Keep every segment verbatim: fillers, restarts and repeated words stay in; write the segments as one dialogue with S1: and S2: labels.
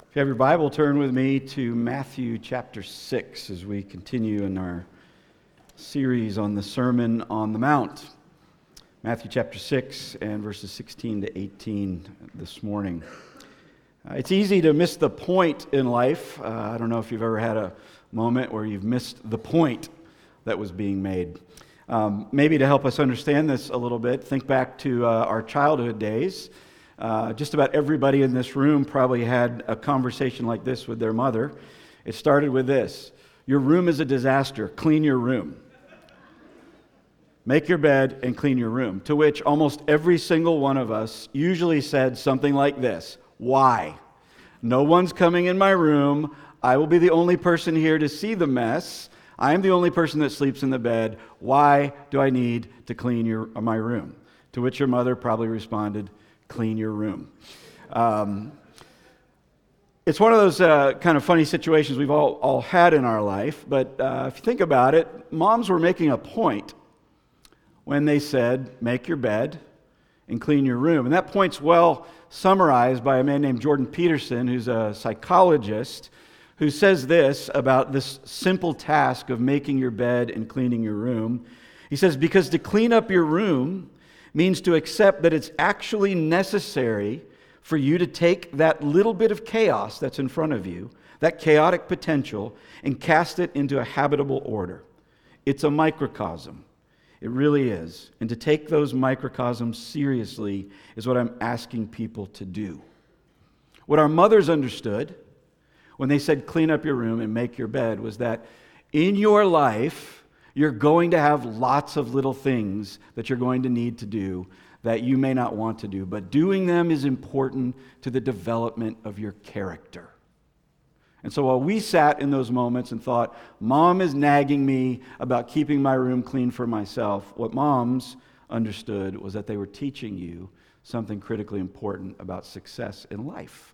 S1: If you have your Bible, turn with me to Matthew chapter six as we continue in our series on the Sermon on the Mount. Matthew chapter six and verses sixteen to eighteen this morning. Uh, it's easy to miss the point in life. Uh, I don't know if you've ever had a moment where you've missed the point that was being made. Um, maybe to help us understand this a little bit, think back to uh, our childhood days. Uh, just about everybody in this room probably had a conversation like this with their mother. It started with this: your room is a disaster, clean your room. Make your bed and clean your room. To which almost every single one of us usually said something like this: why? No one's coming in my room. I will be the only person here to see the mess. I am the only person that sleeps in the bed. Why do I need to clean your, my room? To which your mother probably responded, clean your room. Um, it's one of those uh, kind of funny situations we've all, all had in our life, but uh, if you think about it, moms were making a point when they said, make your bed and clean your room. And that point's well summarized by a man named Jordan Peterson, who's a psychologist, who says this about this simple task of making your bed and cleaning your room. He says, because to clean up your room means to accept that it's actually necessary for you to take that little bit of chaos that's in front of you, that chaotic potential, and cast it into a habitable order. It's a microcosm. It really is. And to take those microcosms seriously is what I'm asking people to do. What our mothers understood when they said clean up your room and make your bed was that in your life, you're going to have lots of little things that you're going to need to do that you may not want to do, but doing them is important to the development of your character. And so while we sat in those moments and thought, Mom is nagging me about keeping my room clean for myself, what moms understood was that they were teaching you something critically important about success in life.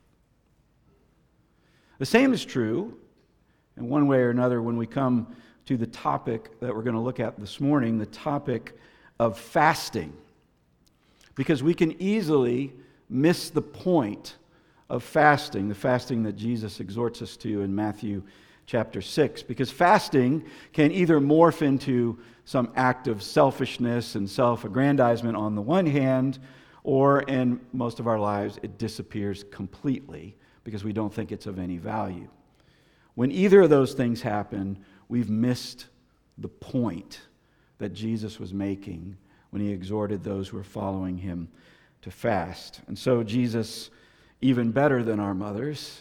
S1: The same is true, in one way or another, when we come to the topic that we're going to look at this morning, the topic of fasting. Because we can easily miss the point of fasting, the fasting that Jesus exhorts us to in Matthew chapter six. Because fasting can either morph into some act of selfishness and self-aggrandizement on the one hand, or in most of our lives, it disappears completely because we don't think it's of any value. When either of those things happen, we've missed the point that Jesus was making when he exhorted those who are following him to fast. And so Jesus, even better than our mothers,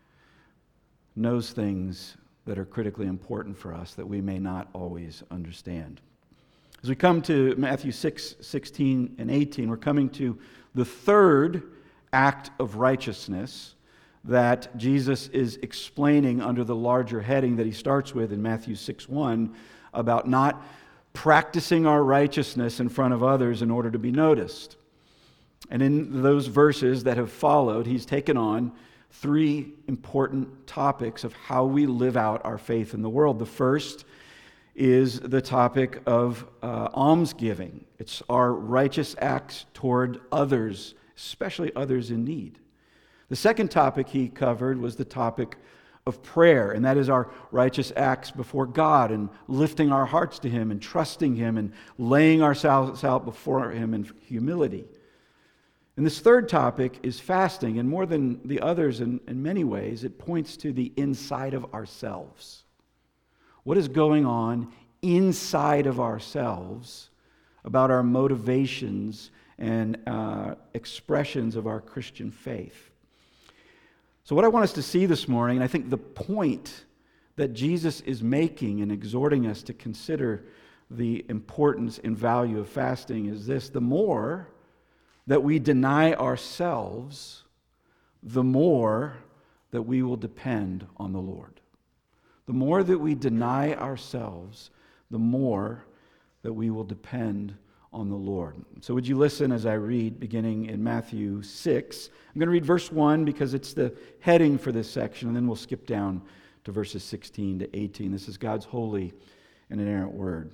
S1: knows things that are critically important for us that we may not always understand. As we come to Matthew six, sixteen and eighteen, we're coming to the third act of righteousness that Jesus is explaining under the larger heading that he starts with in Matthew six one about not practicing our righteousness in front of others in order to be noticed. And in those verses that have followed, he's taken on three important topics of how we live out our faith in the world. The first is the topic of uh, almsgiving. It's our righteous acts toward others, especially others in need. The second topic he covered was the topic of prayer, and that is our righteous acts before God and lifting our hearts to him and trusting him and laying ourselves out before him in humility. And this third topic is fasting, and more than the others in, in many ways, it points to the inside of ourselves. What is going on inside of ourselves about our motivations and uh, expressions of our Christian faith? So what I want us to see this morning, and I think the point that Jesus is making and exhorting us to consider the importance and value of fasting is this: the more that we deny ourselves, the more that we will depend on the Lord. The more that we deny ourselves, the more that we will depend on the Lord. So would you listen as I read, beginning in Matthew six. I'm going to read verse one because it's the heading for this section, and then we'll skip down to verses sixteen to eighteen. This is God's holy and inerrant word.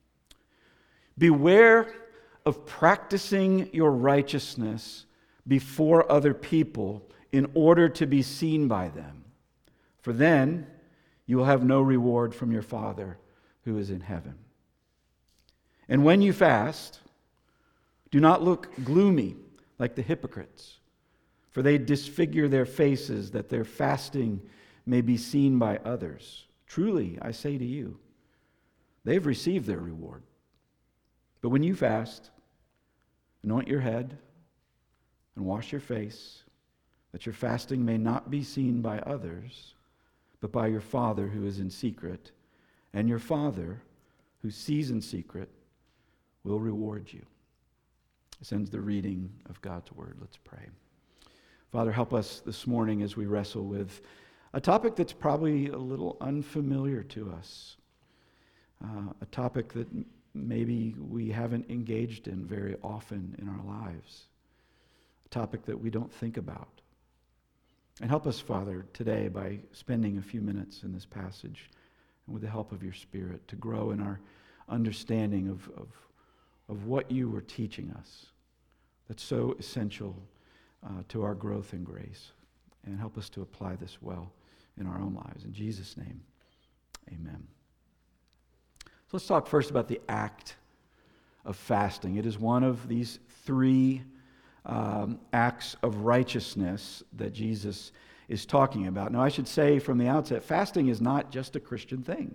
S1: Beware of practicing your righteousness before other people in order to be seen by them. For then you will have no reward from your Father who is in heaven. And when you fast, do not look gloomy like the hypocrites, for they disfigure their faces that their fasting may be seen by others. Truly, I say to you, they've received their reward. But when you fast, anoint your head and wash your face, that your fasting may not be seen by others, but by your Father who is in secret. And your Father, who sees in secret, will reward you. This ends the reading of God's Word. Let's pray. Father, help us this morning as we wrestle with a topic that's probably a little unfamiliar to us, uh, a topic that maybe we haven't engaged in very often in our lives, a topic that we don't think about. And help us, Father, today by spending a few minutes in this passage and with the help of your Spirit to grow in our understanding of, of, of what you were teaching us that's so essential uh, to our growth in grace. And help us to apply this well in our own lives. In Jesus' name, amen. So let's talk first about the act of fasting. It is one of these three um, acts of righteousness that Jesus is talking about. Now, I should say from the outset, fasting is not just a Christian thing.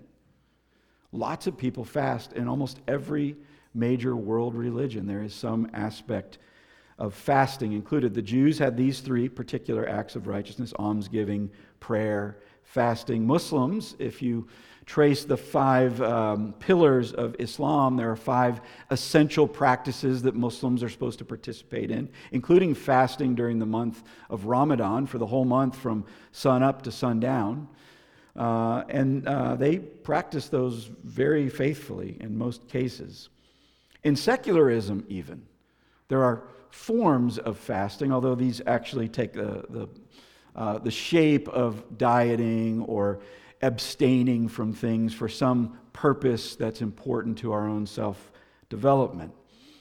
S1: Lots of people fast in almost every major world religion. There is some aspect of fasting included. The Jews had these three particular acts of righteousness: almsgiving, prayer, fasting. Muslims, if you trace the five um, pillars of Islam, there are five essential practices that Muslims are supposed to participate in, including fasting during the month of Ramadan for the whole month from sun up to sundown. Uh, and uh, they practice those very faithfully in most cases. In secularism even, there are forms of fasting, although these actually take the, the, uh, the shape of dieting or abstaining from things for some purpose that's important to our own self-development.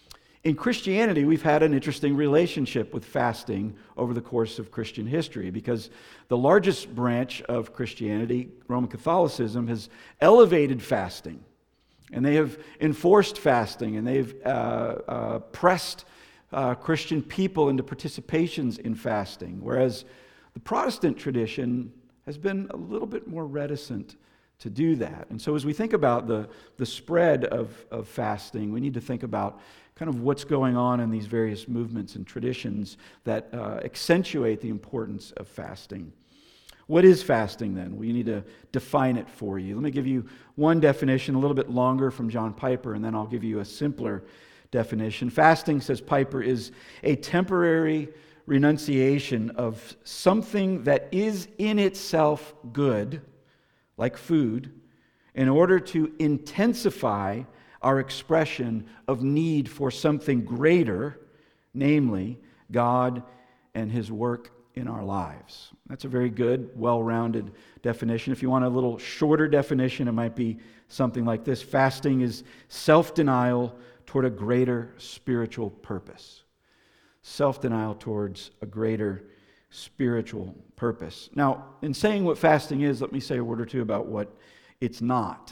S1: In Christianity, we've had an interesting relationship with fasting over the course of Christian history, because the largest branch of Christianity, Roman Catholicism, has elevated fasting, and they have enforced fasting, and they've uh, uh, pressed uh, Christian people into participations in fasting, whereas the Protestant tradition has been a little bit more reticent to do that. And so as we think about the, the spread of, of fasting, we need to think about kind of what's going on in these various movements and traditions that uh, accentuate the importance of fasting. What is fasting then? We need to define it for you. Let me give you one definition, a little bit longer, from John Piper, and then I'll give you a simpler definition. Fasting, says Piper, is a temporary renunciation of something that is in itself good, like food, in order to intensify our expression of need for something greater, namely God and His work in our lives. That's a very good, well-rounded definition. If you want a little shorter definition, it might be something like this: fasting is self-denial toward a greater spiritual purpose. Self-denial towards a greater spiritual purpose. Now, in saying what fasting is, let me say a word or two about what it's not.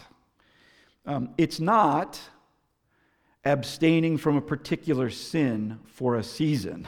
S1: Um, it's not abstaining from a particular sin for a season.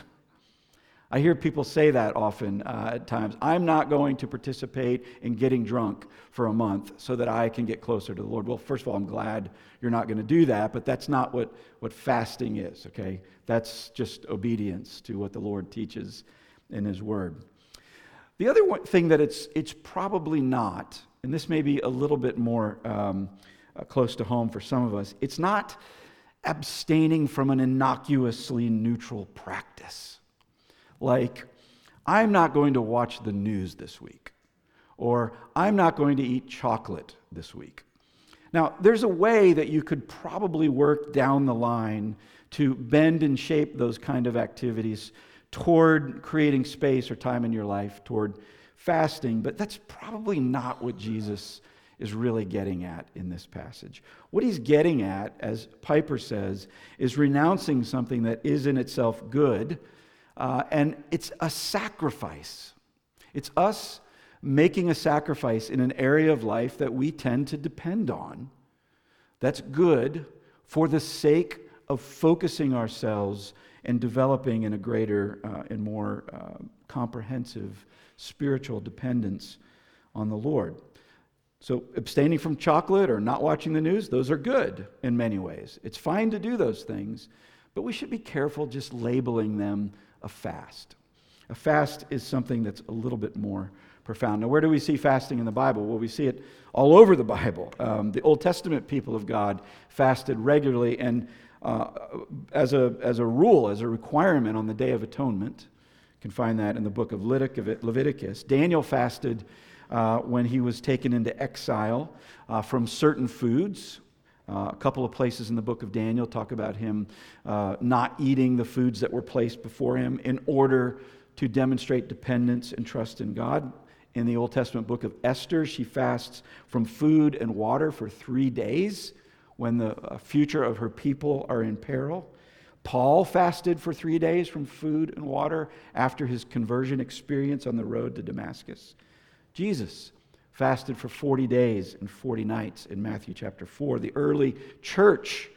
S1: I hear people say that often uh, at times. I'm not going to participate in getting drunk for a month so that I can get closer to the Lord. Well, first of all, I'm glad you're not going to do that, but that's not what, what fasting is, okay? That's just obedience to what the Lord teaches in His Word. The other one thing that it's it's probably not, and this may be a little bit more um, uh, close to home for some of us, it's not abstaining from an innocuously neutral practice. Like, I'm not going to watch the news this week, or I'm not going to eat chocolate this week. Now, there's a way that you could probably work down the line to bend and shape those kind of activities toward creating space or time in your life toward fasting, but that's probably not what Jesus is really getting at in this passage. What He's getting at, as Piper says, is renouncing something that is in itself good, Uh, and it's a sacrifice. It's us making a sacrifice in an area of life that we tend to depend on. That's good for the sake of focusing ourselves and developing in a greater uh, and more uh, comprehensive spiritual dependence on the Lord. So abstaining from chocolate or not watching the news, those are good in many ways. It's fine to do those things, but we should be careful just labeling them a fast. A fast is something that's a little bit more profound. Now, where do we see fasting in the Bible? Well, we see it all over the Bible. Um, the Old Testament people of God fasted regularly, and uh, as a as a rule, as a requirement on the Day of Atonement. You can find that in the book of Leviticus. Daniel fasted uh, when he was taken into exile uh, from certain foods. Uh, a couple of places in the book of Daniel talk about him uh, not eating the foods that were placed before him in order to demonstrate dependence and trust in God. In the Old Testament book of Esther, she fasts from food and water for three days when the future of her people are in peril. Paul fasted for three days from food and water after his conversion experience on the road to Damascus. Jesus fasted for forty days and forty nights in Matthew chapter four. The early church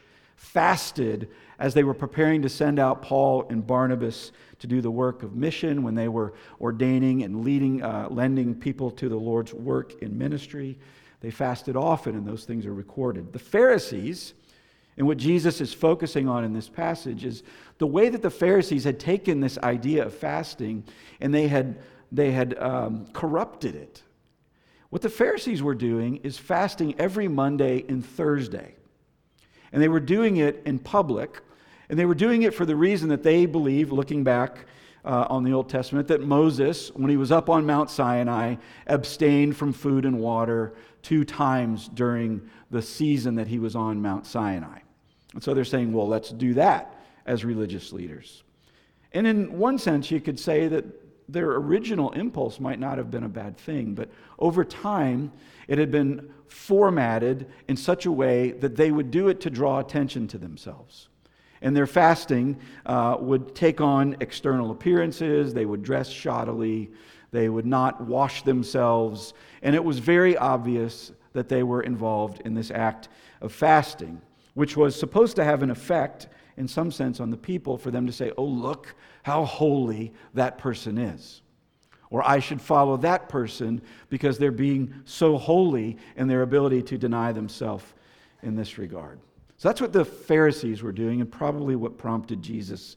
S1: fasted as they were preparing to send out Paul and Barnabas to do the work of mission, when they were ordaining and leading, uh, lending people to the Lord's work in ministry. They fasted often, and those things are recorded. The Pharisees, and what Jesus is focusing on in this passage, is the way that the Pharisees had taken this idea of fasting and they had, they had um, corrupted it. What the Pharisees were doing is fasting every Monday and Thursday. And they were doing it in public, and they were doing it for the reason that they believe, looking back uh, on the Old Testament, that Moses, when he was up on Mount Sinai, abstained from food and water two times during the season that he was on Mount Sinai. And so they're saying, well, let's do that as religious leaders. And in one sense, you could say that their original impulse might not have been a bad thing, but over time, it had been formatted in such a way that they would do it to draw attention to themselves. And their fasting uh, would take on external appearances, they would dress shoddily, they would not wash themselves, and it was very obvious that they were involved in this act of fasting, which was supposed to have an effect, in some sense, on the people, for them to say, oh, look how holy that person is. Or I should follow that person because they're being so holy in their ability to deny themselves in this regard. So that's what the Pharisees were doing, and probably what prompted Jesus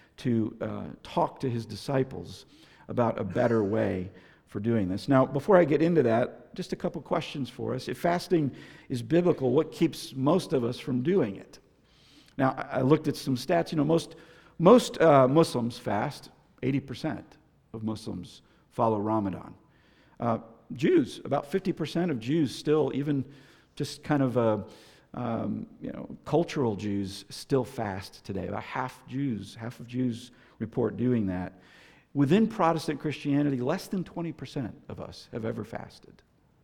S1: to uh, talk to his disciples about a better way for doing this. Now, before I get into that, just a couple questions for us. If fasting is biblical, what keeps most of us from doing it? Now, I looked at some stats. You know, most most uh, Muslims fast. eighty percent of Muslims follow Ramadan. Uh, Jews, about fifty percent of Jews still, even just kind of a, um, you know, cultural Jews still fast today. About half Jews, half of Jews report doing that. Within Protestant Christianity, less than twenty percent of us have ever fasted.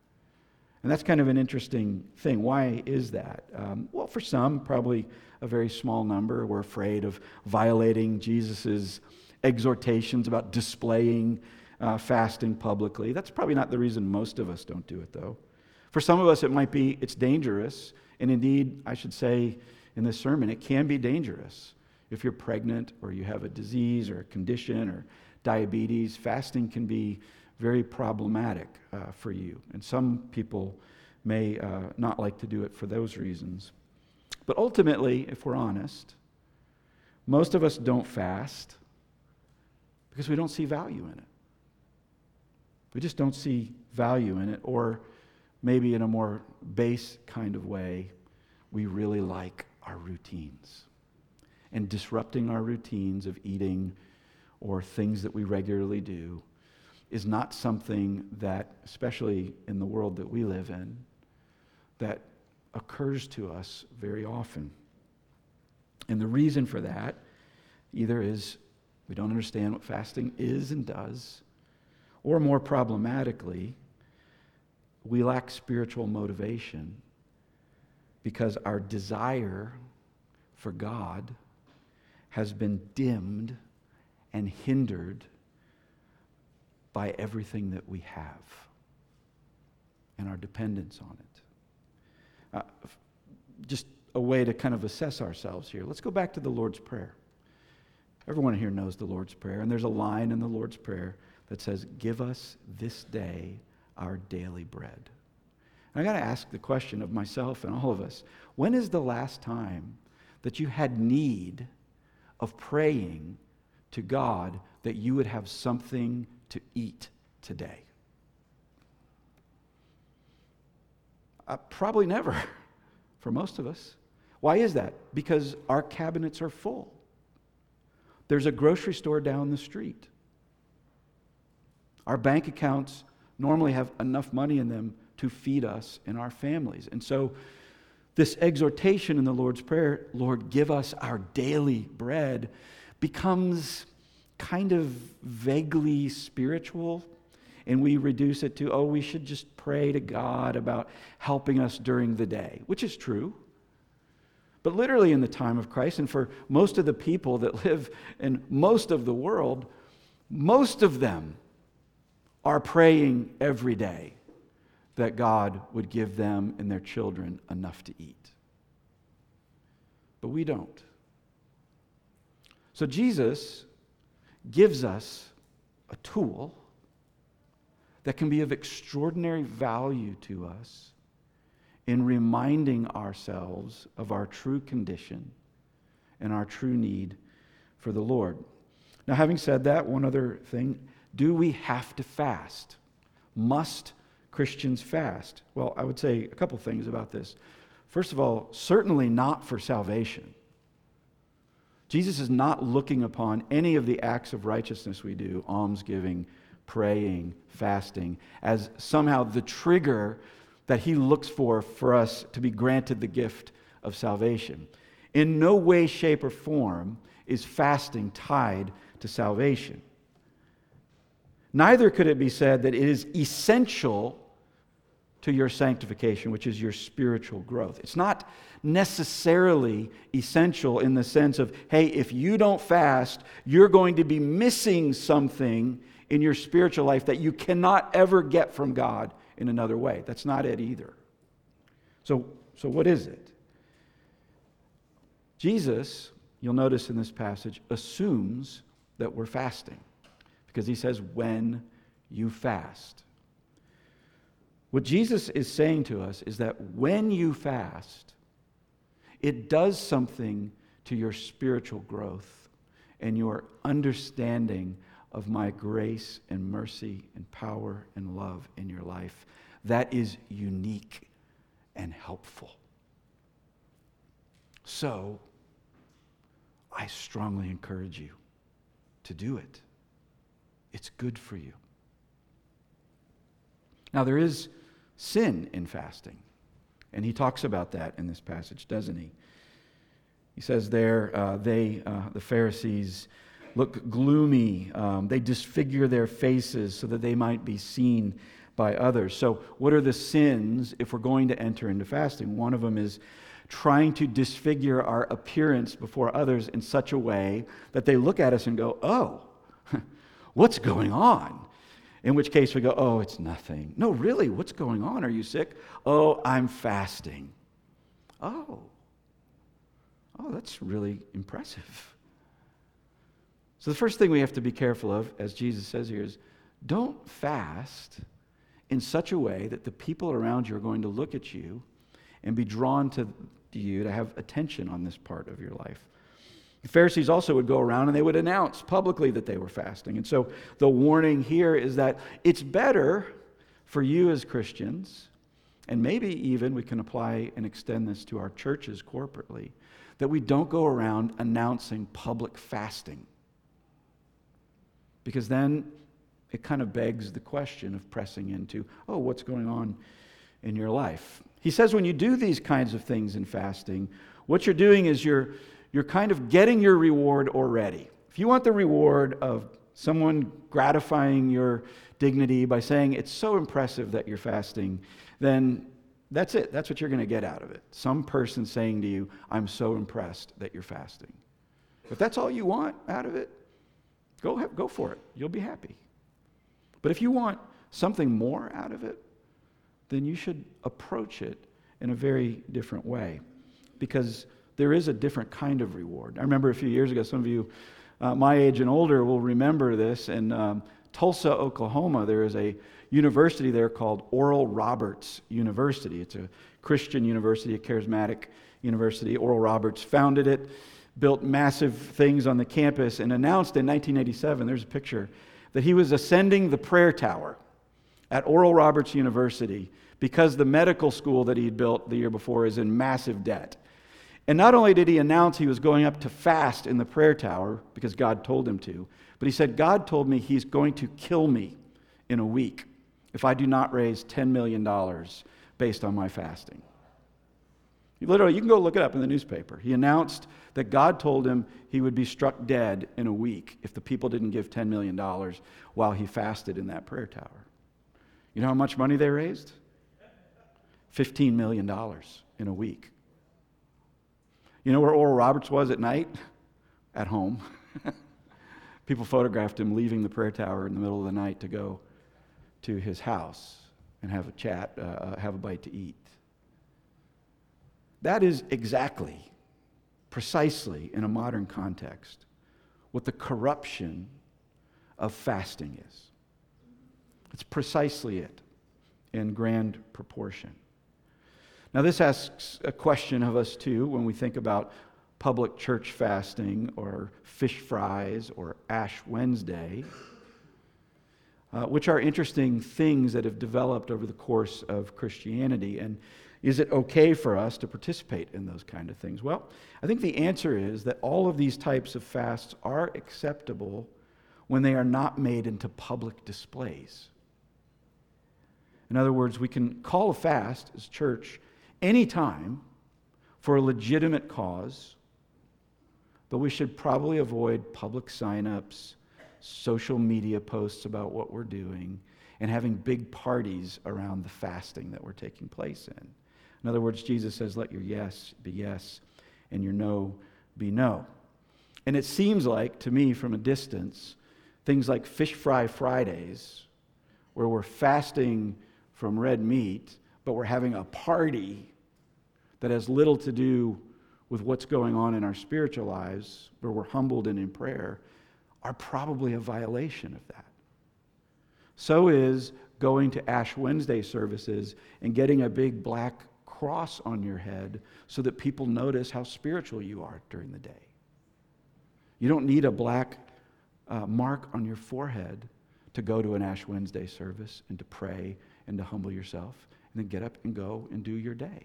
S1: And that's kind of an interesting thing. Why is that? Um, well, for some, probably a very small number. We're afraid of violating Jesus' exhortations about displaying uh, fasting publicly. That's probably not the reason most of us don't do it, though. For some of us, it might be it's dangerous. And indeed, I should say in this sermon, it can be dangerous. If you're pregnant or you have a disease or a condition or diabetes, fasting can be very problematic uh, for you. And some people may uh, not like to do it for those reasons. But ultimately, if we're honest, most of us don't fast because we don't see value in it. We just don't see value in it, or maybe in a more base kind of way, we really like our routines. And disrupting our routines of eating or things that we regularly do is not something that, especially in the world that we live in, that occurs to us very often. And the reason for that either is we don't understand what fasting is and does, or more problematically, we lack spiritual motivation because our desire for God has been dimmed and hindered by everything that we have and our dependence on it. Uh, just a way to kind of assess ourselves here. Let's go back to the Lord's Prayer. Everyone here knows the Lord's Prayer, and there's a line in the Lord's Prayer that says, "Give us this day our daily bread." And I got to ask the question of myself and all of us, when is the last time that you had need of praying to God that you would have something to eat today? Uh, probably never, for most of us. Why is that? Because our cabinets are full. There's a grocery store down the street. Our bank accounts normally have enough money in them to feed us and our families. And so this exhortation in the Lord's Prayer, "Lord, give us our daily bread," becomes kind of vaguely spiritual, and we reduce it to, oh, we should just pray to God about helping us during the day, which is true. But literally in the time of Christ, and for most of the people that live in most of the world, most of them are praying every day that God would give them and their children enough to eat. But we don't. So Jesus gives us a tool that can be of extraordinary value to us in reminding ourselves of our true condition and our true need for the Lord. Now, having said that, one other thing, do we have to fast? Must Christians fast? Well, I would say a couple things about this. First of all, certainly not for salvation. Jesus is not looking upon any of the acts of righteousness we do, almsgiving, praying, fasting, as somehow the trigger that he looks for for us to be granted the gift of salvation. In no way, shape, or form is fasting tied to salvation. Neither could it be said that it is essential to your sanctification, which is your spiritual growth. It's not necessarily essential in the sense of, hey, if you don't fast, you're going to be missing something in your spiritual life that you cannot ever get from God in another way. That's not it either. So, so what is it? Jesus, you'll notice in this passage, assumes that we're fasting because he says, when you fast. What Jesus is saying to us is that when you fast, it does something to your spiritual growth and your understanding of my grace and mercy and power and love in your life that is unique and helpful. So, I strongly encourage you to do it. It's good for you. Now, there is sin in fasting, and he talks about that in this passage, doesn't he? He says there, uh, they, uh, the Pharisees, look gloomy. Um, they disfigure their faces so that they might be seen by others. So what are the sins if we're going to enter into fasting? One of them is trying to disfigure our appearance before others in such a way that they look at us and go, oh, what's going on? In which case we go, oh, it's nothing. No, really, what's going on? Are you sick? Oh, I'm fasting. Oh, oh, that's really impressive. So the first thing we have to be careful of, as Jesus says here, is don't fast in such a way that the people around you are going to look at you and be drawn to you to have attention on this part of your life. The Pharisees also would go around and they would announce publicly that they were fasting. And so the warning here is that it's better for you as Christians, and maybe even we can apply and extend this to our churches corporately, that we don't go around announcing public fasting. Because then it kind of begs the question of pressing into, oh, what's going on in your life? He says when you do these kinds of things in fasting, what you're doing is you're you're kind of getting your reward already. If you want the reward of someone gratifying your dignity by saying it's so impressive that you're fasting, then that's it. That's what you're going to get out of it. Some person saying to you, I'm so impressed that you're fasting. If that's all you want out of it, Go, have, go for it. You'll be happy. But if you want something more out of it, then you should approach it in a very different way, because there is a different kind of reward. I remember a few years ago, some of you uh, my age and older will remember this. In um, Tulsa, Oklahoma, there is a university there called Oral Roberts University. It's a Christian university, a charismatic university. Oral Roberts founded it, built massive things on the campus, and announced in nineteen eighty-seven, there's a picture, that he was ascending the prayer tower at Oral Roberts University because the medical school that he'd built the year before is in massive debt. And not only did he announce he was going up to fast in the prayer tower because God told him to, but he said, God told me he's going to kill me in a week if I do not raise ten million dollars based on my fasting. Literally, you can go look it up in the newspaper. He announced that God told him he would be struck dead in a week if the people didn't give ten million dollars while he fasted in that prayer tower. You know how much money they raised? fifteen million dollars in a week. You know where Oral Roberts was at night? At home. People photographed him leaving the prayer tower in the middle of the night to go to his house and have a chat, uh, have a bite to eat. That is exactly, precisely in a modern context, what the corruption of fasting is. It's precisely it in grand proportion. Now, this asks a question of us, too, when we think about public church fasting or fish fries or Ash Wednesday, uh, which are interesting things that have developed over the course of Christianity. And is it okay for us to participate in those kind of things? Well, I think the answer is that all of these types of fasts are acceptable when they are not made into public displays. In other words, we can call a fast as church anytime for a legitimate cause, but we should probably avoid public sign-ups, social media posts about what we're doing, and having big parties around the fasting that we're taking place in. In other words, Jesus says, let your yes be yes, and your no be no. And it seems like, to me, from a distance, things like Fish Fry Fridays, where we're fasting from red meat, but we're having a party that has little to do with what's going on in our spiritual lives, where we're humbled and in prayer, are probably a violation of that. So is going to Ash Wednesday services and getting a big black cross on your head so that people notice how spiritual you are during the day. You don't need a black uh, mark on your forehead to go to an Ash Wednesday service and to pray and to humble yourself and then get up and go and do your day.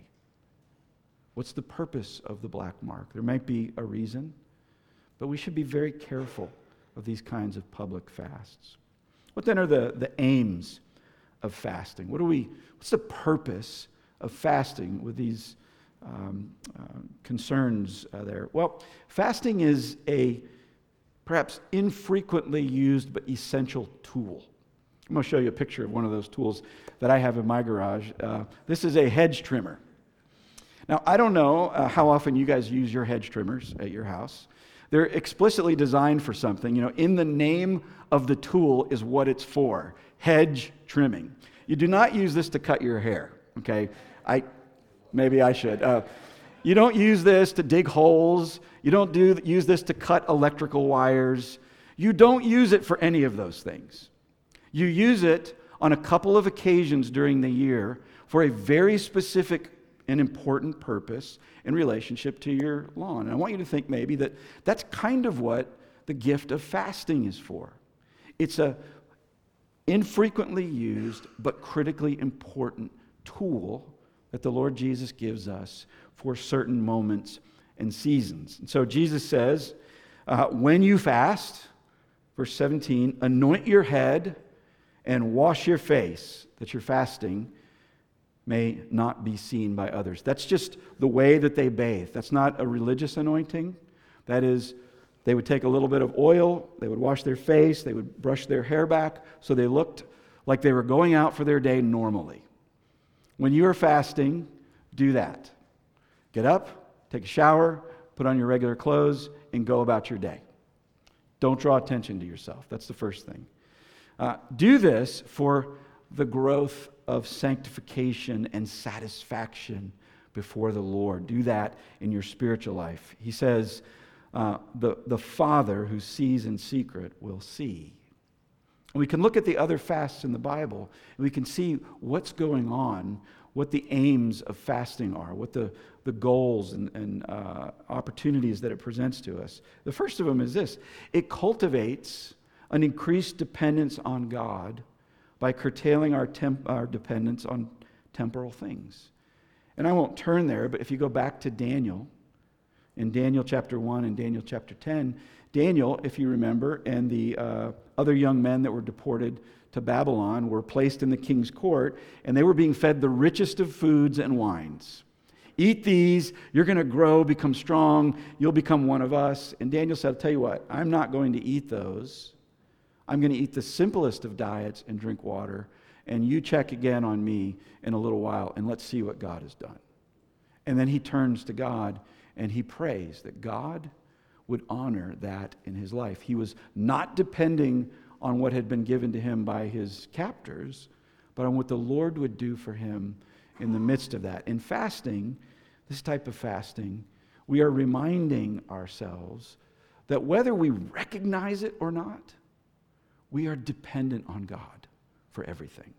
S1: What's the purpose of the black mark? There might be a reason, but we should be very careful of these kinds of public fasts. What then are the, the aims of fasting? What do we? What's the purpose of fasting with these um, uh, concerns uh, there? Well, fasting is a perhaps infrequently used but essential tool. I'm going to show you a picture of one of those tools that I have in my garage. Uh, this is a hedge trimmer. Now, I don't know uh, how often you guys use your hedge trimmers at your house. They're explicitly designed for something. You know, in the name of the tool is what it's for, hedge trimming. You do not use this to cut your hair, okay? I maybe I should. Uh, you don't use this to dig holes. You don't do use this to cut electrical wires. You don't use it for any of those things. You use it on a couple of occasions during the year for a very specific and important purpose in relationship to your lawn. And I want you to think maybe that that's kind of what the gift of fasting is for. It's a infrequently used but critically important tool that the Lord Jesus gives us for certain moments and seasons. And so Jesus says, uh, when you fast, verse seventeen, anoint your head and wash your face, that your fasting may not be seen by others. That's just the way that they bathe. That's not a religious anointing. That is, they would take a little bit of oil, they would wash their face, they would brush their hair back so they looked like they were going out for their day normally. When you are fasting, do that. Get up, take a shower, put on your regular clothes, and go about your day. Don't draw attention to yourself. That's the first thing. Uh, do this for the growth of sanctification and satisfaction before the Lord. Do that in your spiritual life. He says, uh, the, the Father who sees in secret will see. And we can look at the other fasts in the Bible, and we can see what's going on, what the aims of fasting are, what the, the goals and, and uh, opportunities that it presents to us. The first of them is this: it cultivates an increased dependence on God by curtailing our, temp- our dependence on temporal things. And I won't turn there, but if you go back to Daniel, in Daniel chapter one and Daniel chapter ten, Daniel, if you remember, and the uh, other young men that were deported to Babylon were placed in the king's court, and they were being fed the richest of foods and wines. Eat these, you're going to grow, become strong, you'll become one of us. And Daniel said, I'll tell you what, I'm not going to eat those. I'm going to eat the simplest of diets and drink water, and you check again on me in a little while, and let's see what God has done. And then he turns to God, and he prays that God would honor that in his life. He was not depending on what had been given to him by his captors, but on what the Lord would do for him in the midst of that. In fasting, this type of fasting, we are reminding ourselves that whether we recognize it or not, we are dependent on God for everything.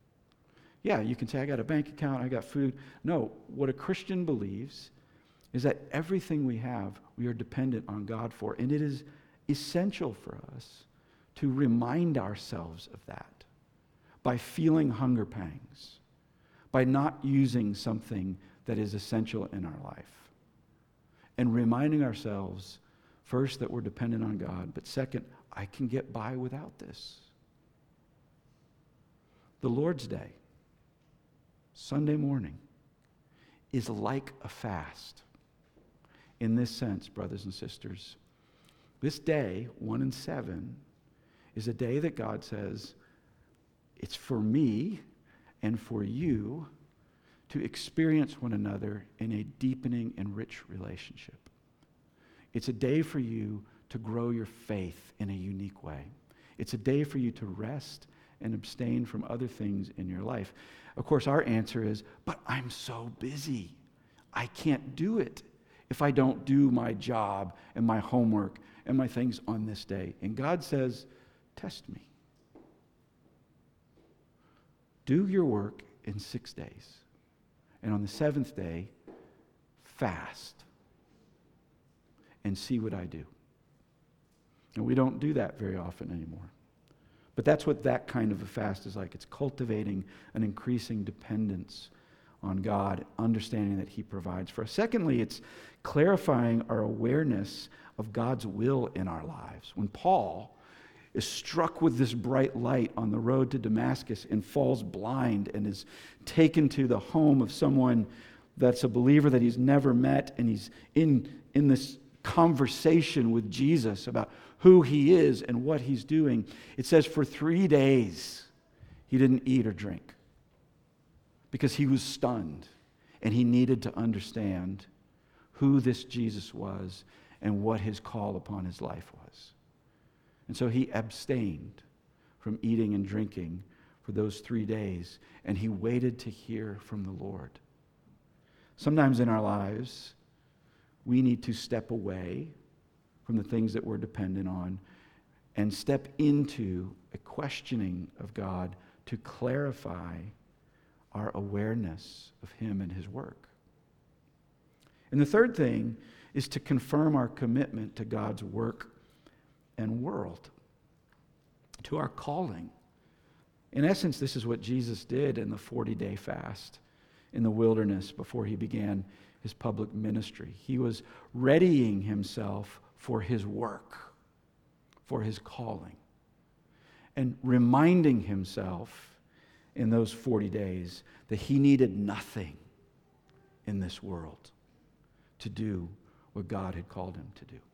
S1: Yeah, you can say, I got a bank account, I got food. No, what a Christian believes is that everything we have, we are dependent on God for. And it is essential for us to remind ourselves of that by feeling hunger pangs, by not using something that is essential in our life, and reminding ourselves, first, that we're dependent on God, but second, I can get by without this. The Lord's Day, Sunday morning, is like a fast. In this sense, brothers and sisters, this day, one and seven, is a day that God says, it's for me and for you to experience one another in a deepening and rich relationship. It's a day for you to grow your faith in a unique way. It's a day for you to rest and abstain from other things in your life. Of course, our answer is, but I'm so busy. I can't do it if I don't do my job and my homework and my things on this day. And God says, test me. Do your work in six days. And on the seventh day, fast and see what I do. And we don't do that very often anymore. But that's what that kind of a fast is like. It's cultivating an increasing dependence on God, understanding that he provides for us. Secondly, it's clarifying our awareness of God's will in our lives. When Paul is struck with this bright light on the road to Damascus and falls blind and is taken to the home of someone that's a believer that he's never met, and he's in, in this conversation with Jesus about who he is and what he's doing, it says for three days he didn't eat or drink because he was stunned and he needed to understand who this Jesus was and what his call upon his life was. And so he abstained from eating and drinking for those three days, and he waited to hear from the Lord. Sometimes in our lives, we need to step away from the things that we're dependent on and step into a questioning of God to clarify our awareness of him and his work. And the third thing is to confirm our commitment to God's work and world, to our calling. In essence, this is what Jesus did in the forty-day fast in the wilderness before he began his public ministry. He was readying himself for his work, for his calling, and reminding himself in those forty days that he needed nothing in this world to do what God had called him to do.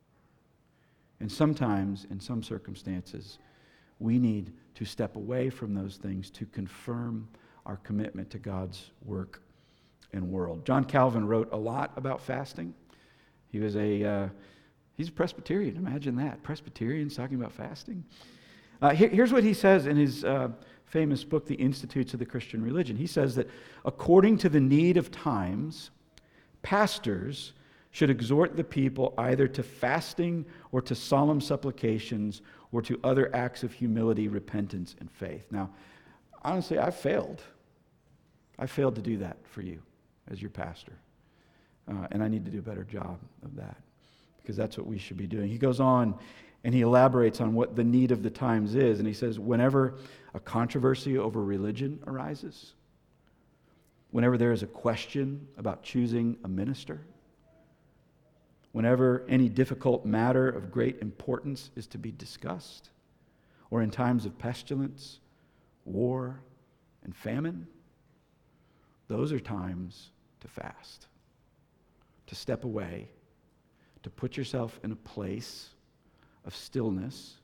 S1: And sometimes, in some circumstances, we need to step away from those things to confirm our commitment to God's work and world. John Calvin wrote a lot about fasting. He was a uh, He's a Presbyterian. Imagine that. Presbyterians talking about fasting. Uh, here, here's what he says in his uh, famous book, The Institutes of the Christian Religion. He says that according to the need of times, pastors should exhort the people either to fasting or to solemn supplications or to other acts of humility, repentance, and faith. Now, honestly, I've failed. I failed to do that for you as your pastor. Uh, and I need to do a better job of that, because that's what we should be doing. He goes on and he elaborates on what the need of the times is. And he says, whenever a controversy over religion arises, whenever there is a question about choosing a minister, whenever any difficult matter of great importance is to be discussed, or in times of pestilence, war, and famine, those are times to fast, to step away, to put yourself in a place of stillness,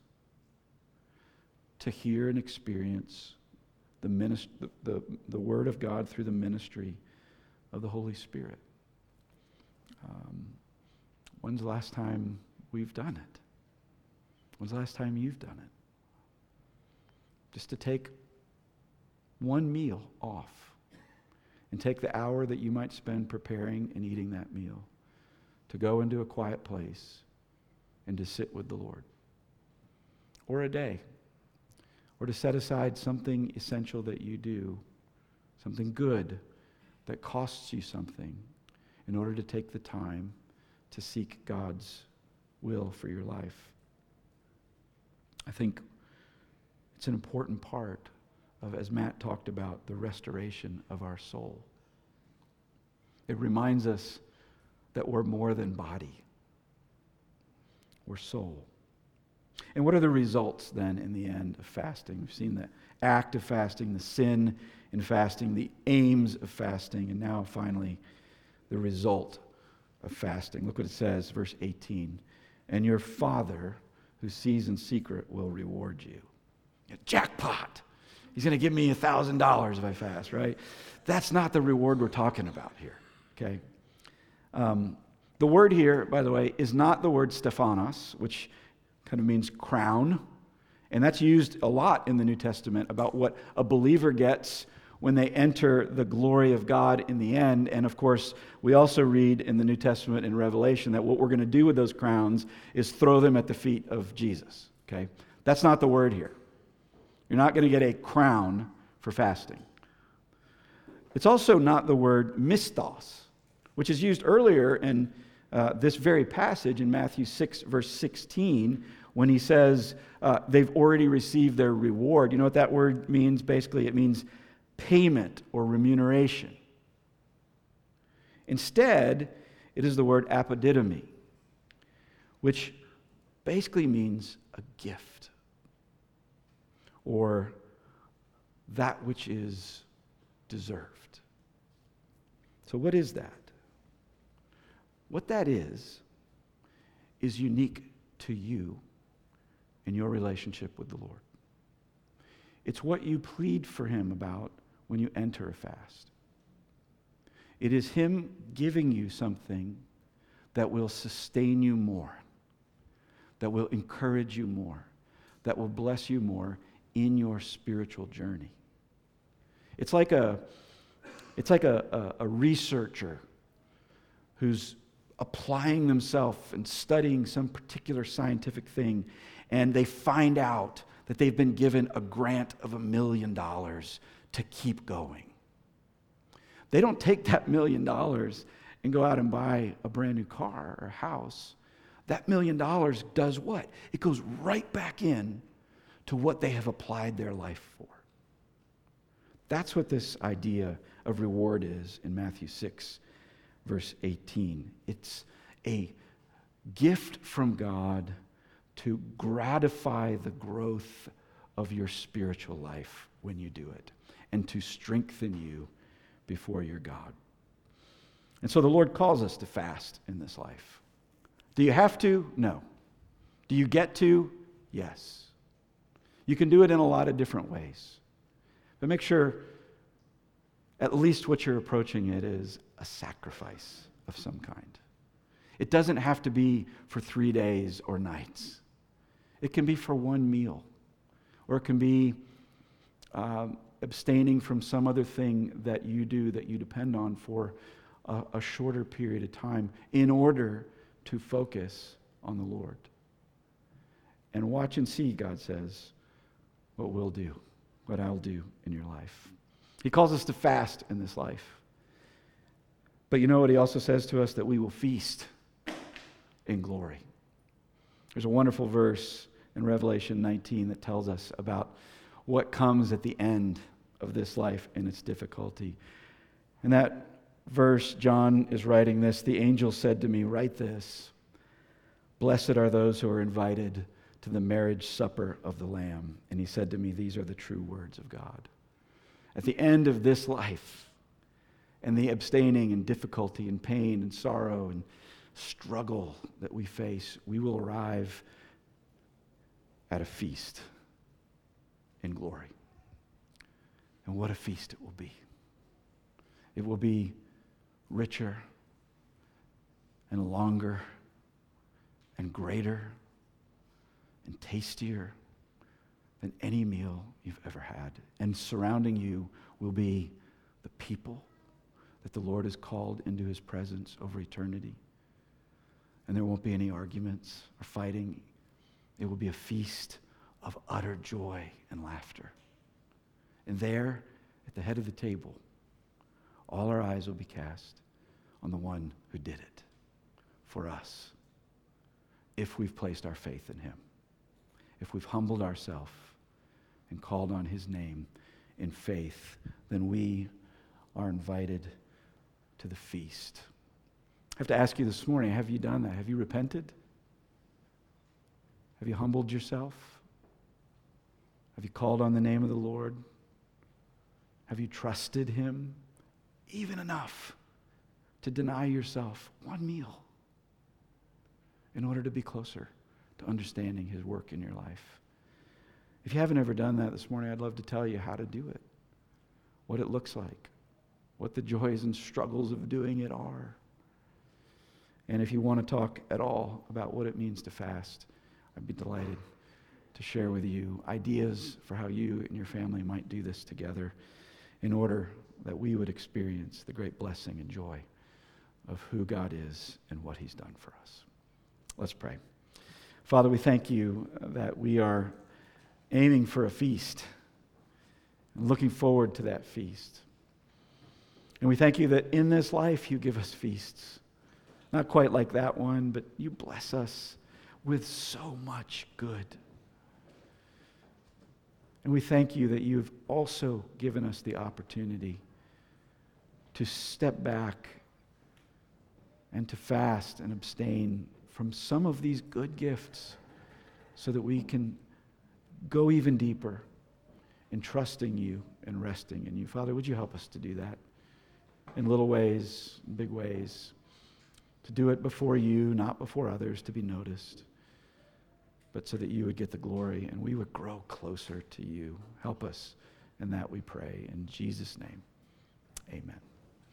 S1: to hear and experience the, minist- the, the, the Word of God through the ministry of the Holy Spirit. Um, when's the last time we've done it? When's the last time you've done it? Just to take one meal off and take the hour that you might spend preparing and eating that meal to go into a quiet place and to sit with the Lord. Or a day. Or to set aside something essential that you do, something good that costs you something, in order to take the time to seek God's will for your life. I think it's an important part of, as Matt talked about, the restoration of our soul. It reminds us that we're more than body. We're soul. And what are the results then in the end of fasting? We've seen the act of fasting, the sin in fasting, the aims of fasting, and now finally the result of fasting. Look what it says, verse eighteen. And your Father who sees in secret will reward you. Jackpot! He's going to give me a thousand dollars if I fast, right? That's not the reward we're talking about here, okay? Um, the word here, by the way, is not the word Stephanos, which kind of means crown. And that's used a lot in the New Testament about what a believer gets when they enter the glory of God in the end. And of course, we also read in the New Testament in Revelation that what we're going to do with those crowns is throw them at the feet of Jesus, okay? That's not the word here. You're not going to get a crown for fasting. It's also not the word mistos, which is used earlier in uh, this very passage in Matthew six, verse sixteen, when he says uh, they've already received their reward. You know what that word means? Basically, it means payment or remuneration. Instead, it is the word apodidomi, which basically means a gift, or that which is deserved. So what is that? What that is, is unique to you in your relationship with the Lord. It's what you plead for Him about when you enter a fast. It is Him giving you something that will sustain you more, that will encourage you more, that will bless you more in your spiritual journey. It's like a, it's like a, a, a researcher who's applying themselves and studying some particular scientific thing, and they find out that they've been given a grant of a million dollars to keep going. They don't take that million dollars and go out and buy a brand new car or house. That million dollars does what? It goes right back in to what they have applied their life for. That's what this idea of reward is in Matthew six, verse eighteen. It's a gift from God to gratify the growth of your spiritual life when you do it, and to strengthen you before your God. And so the Lord calls us to fast in this life. Do you have to? No. Do you get to? Yes. You can do it in a lot of different ways. But make sure at least what you're approaching it is a sacrifice of some kind. It doesn't have to be for three days or nights. It can be for one meal, or it can be um, abstaining from some other thing that you do that you depend on for a, a shorter period of time in order to focus on the Lord. And watch and see, God says, what we'll do, what I'll do in your life. He calls us to fast in this life. But you know what he also says to us? That we will feast in glory. There's a wonderful verse in Revelation nineteen that tells us about what comes at the end of this life and its difficulty. In that verse, John is writing this. The angel said to me, write this: blessed are those who are invited to the marriage supper of the Lamb. And he said to me, these are the true words of God. At the end of this life, and the abstaining and difficulty and pain and sorrow and struggle that we face, we will arrive at a feast in glory. And what a feast it will be. It will be richer and longer and greater and tastier than any meal you've ever had. And surrounding you will be the people that the Lord has called into his presence over eternity. And there won't be any arguments or fighting. It will be a feast of utter joy and laughter. And there, at the head of the table, all our eyes will be cast on the one who did it for us, if we've placed our faith in him, if we've humbled ourselves and called on his name in faith, then we are invited to the feast. I have to ask you this morning, have you done that? Have you repented? Have you humbled yourself? Have you called on the name of the Lord? Have you trusted him even enough to deny yourself one meal in order to be closer to understanding his work in your life? If you haven't ever done that this morning, I'd love to tell you how to do it, what it looks like, what the joys and struggles of doing it are. And if you want to talk at all about what it means to fast, I'd be delighted to share with you ideas for how you and your family might do this together in order that we would experience the great blessing and joy of who God is and what he's done for us. Let's pray. Father, we thank you that we are aiming for a feast and looking forward to that feast. And we thank you that in this life you give us feasts. Not quite like that one, but you bless us with so much good. And we thank you that you've also given us the opportunity to step back and to fast and abstain from some of these good gifts so that we can go even deeper in trusting you and resting in you. Father, would you help us to do that in little ways, in big ways, to do it before you, not before others, to be noticed, but so that you would get the glory and we would grow closer to you. Help us in that, we pray. In Jesus' name, amen.